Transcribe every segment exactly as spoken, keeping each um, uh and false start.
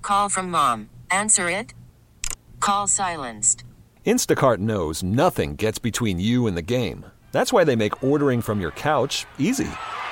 Call from mom. Answer it. Call silenced. Instacart knows nothing gets between you and the game. That's why they make ordering from your couch easy.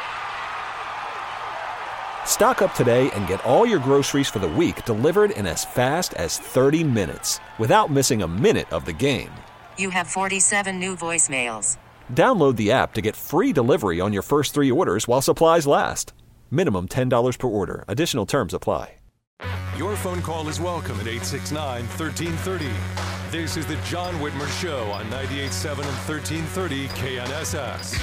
Stock up today and get all your groceries for the week delivered in as fast as thirty minutes without missing a minute of the game. You have forty-seven new voicemails. Download the app to get free delivery on your first three orders while supplies last. Minimum ten dollars per order. Additional terms apply. Your phone call is welcome at eight six nine, one three three zero. This is the John Whitmer Show on ninety-eight point seven and thirteen thirty K N S S.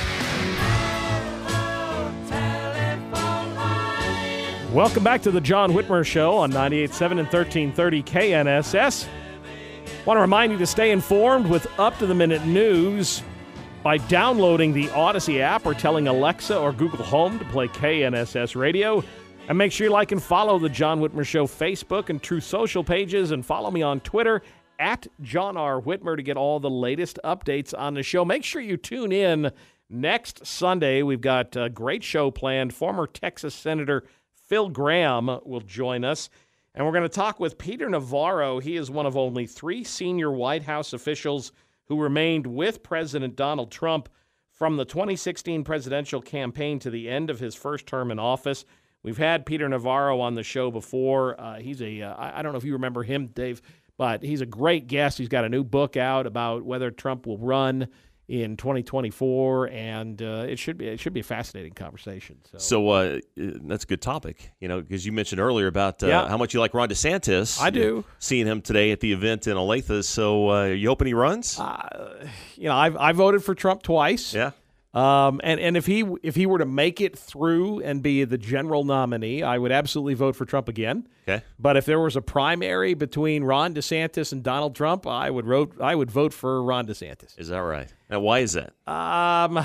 Welcome back to the John Whitmer Show on ninety-eight point seven and thirteen thirty K N S S. Want to remind you to stay informed with up-to-the-minute news by downloading the Odyssey app or telling Alexa or Google Home to play K N S S Radio. And make sure you like and follow the John Whitmer Show Facebook and True Social pages, and follow me on Twitter at John R. Whitmer to get all the latest updates on the show. Make sure you tune in next Sunday. We've got a great show planned. Former Texas Senator Phil Gramm will join us, and we're going to talk with Peter Navarro. He is one of only three senior White House officials who remained with President Donald Trump from the twenty sixteen presidential campaign to the end of his first term in office. We've had Peter Navarro on the show before. Uh, he's a, uh, I don't know if you remember him, Dave, but he's a great guest. He's got a new book out about whether Trump will run in twenty twenty-four, and uh, it should be it should be a fascinating conversation. So, so uh, that's a good topic, you know, because you mentioned earlier about uh, yeah. how much you like Ron DeSantis. I do. Seeing him today at the event in Olathe. So uh, you hoping he runs? Uh, you know, I've I voted for Trump twice. Yeah. Um, and, and if he if he were to make it through and be the general nominee, I would absolutely vote for Trump again. Okay. But if there was a primary between Ron DeSantis and Donald Trump, I would vote I would vote for Ron DeSantis. Is that right? Now, why is that? Um,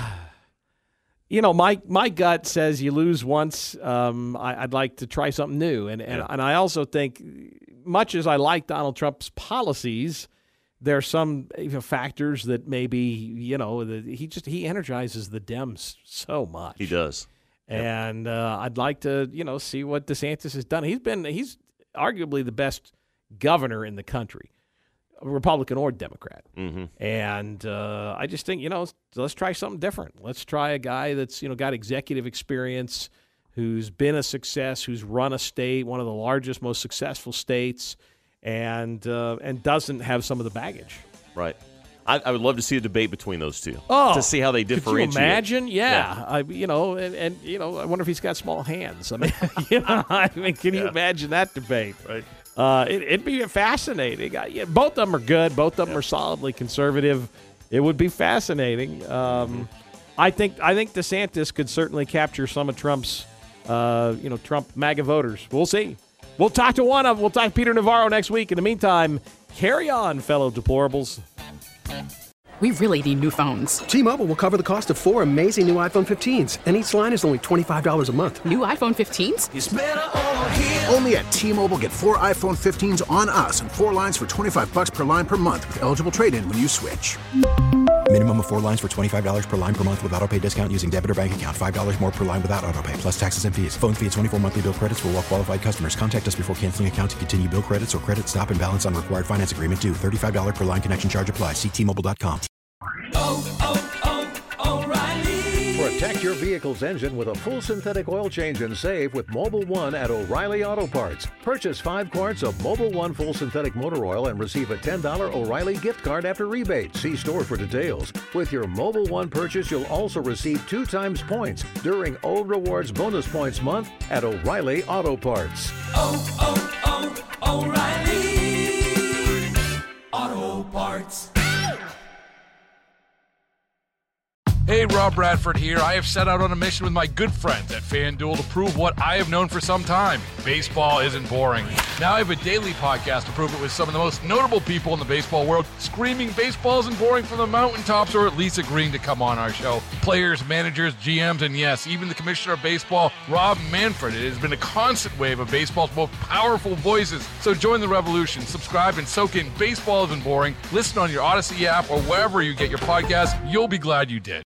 you know, my my gut says you lose once. Um, I, I'd like to try something new, and and, Yeah. and I also think, much as I like Donald Trump's policies, there are some you know, factors that maybe, you know, the, he just he energizes the Dems so much. He does. And uh, I'd like to, you know, see what DeSantis has done. He's been he's arguably the best governor in the country, Republican or Democrat. Mm-hmm. And uh, I just think, you know, let's try something different. Let's try a guy that's, you know, got executive experience, who's been a success, who's run a state, one of the largest, most successful states, and uh, and doesn't have some of the baggage. Right. I, I would love to see a debate between those two Oh, to see how they differentiate. Could you imagine? Yeah, Yeah. I, you know, and, and you know, I wonder if he's got small hands. I mean, you know, I mean, can you Yeah. imagine that debate? Right. Uh, it, it'd be fascinating. I, yeah, both of them are good. Both of them Yeah. are solidly conservative. It would be fascinating. Um, I think I think DeSantis could certainly capture some of Trump's, uh, you know, Trump MAGA voters. We'll see. We'll talk to one of them. We'll talk to Peter Navarro next week. In the meantime, carry on, fellow deplorables. We really need new phones. T-Mobile will cover the cost of four amazing new iPhone fifteens, and each line is only twenty-five dollars a month. New iPhone fifteens? It's better over here. Only at T-Mobile, get four iPhone fifteens on us and four lines for twenty-five bucks per line per month with eligible trade-in when you switch. Minimum of four lines for twenty-five dollars per line per month with autopay discount using debit or bank account. five dollars more per line without autopay, plus taxes and fees. Phone fee at twenty-four monthly bill credits for well-qualified customers. Contact us before canceling account to continue bill credits or credit stop and balance on required finance agreement due. thirty-five dollars per line connection charge applies. See T Mobile dot com. Oh, oh, oh, O'Reilly. Protect your vehicle's engine with a full synthetic oil change and save with Mobil one at O'Reilly Auto Parts. Purchase five quarts of Mobil one full synthetic motor oil and receive a ten dollars O'Reilly gift card after rebate. See store for details. With your Mobil one purchase, you'll also receive two times points during O Rewards Bonus Points Month at O'Reilly Auto Parts. Oh, oh, oh, O'Reilly Auto Parts. Hey, Rob Bradford here. I have set out on a mission with my good friends at FanDuel to prove what I have known for some time. Baseball isn't boring. Now I have a daily podcast to prove it with some of the most notable people in the baseball world, screaming baseball isn't boring from the mountaintops, or at least agreeing to come on our show. Players, managers, G Ms, and yes, even the commissioner of baseball, Rob Manfred. It has been a constant wave of baseball's most powerful voices. So join the revolution. Subscribe and soak in Baseball Isn't Boring. Listen on your Odyssey app or wherever you get your podcasts. You'll be glad you did.